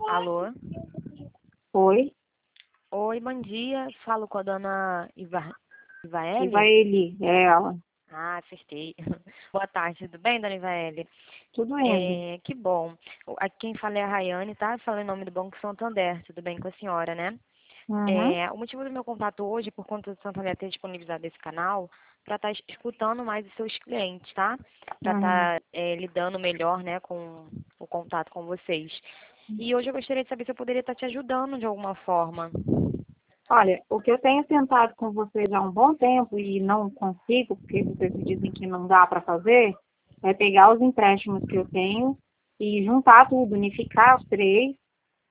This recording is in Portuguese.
Alô? Oi, Oi, bom dia. Falo com a dona Ivaele? Ivaeli, é ela. Ah, acertei. Boa tarde, tudo bem, dona Ivaele? Tudo indo. Que bom. Aqui quem fala é a Rayane, tá? Falando em nome do Banco Santander. Tudo bem com a senhora, né? Uhum. O motivo do meu contato hoje é por conta do Santander ter disponibilizado esse canal para estar escutando mais os seus clientes, tá? Para Uhum. estar lidando melhor, né, com o contato com vocês. E hoje eu gostaria de saber se eu poderia estar te ajudando de alguma forma. Olha, o que eu tenho tentado com vocês há um bom tempo e não consigo, porque vocês me dizem que não dá para fazer, é pegar os empréstimos que eu tenho e juntar tudo, unificar os três